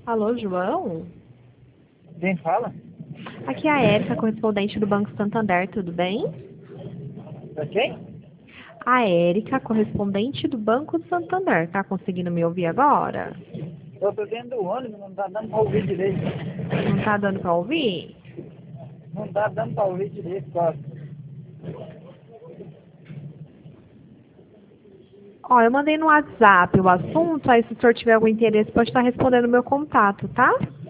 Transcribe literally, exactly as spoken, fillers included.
Alô, João? Quem fala? Aqui é a Érica, correspondente do Banco Santander, tudo bem? É quem? A Érica, correspondente do Banco Santander, tá conseguindo me ouvir agora? Eu tô dentro do ônibus, não tá dando pra ouvir direito. Não tá dando pra ouvir? Não tá dando pra ouvir direito, quase. Ó, eu mandei no WhatsApp o assunto, aí se o senhor tiver algum interesse, pode estar respondendo o meu contato, tá?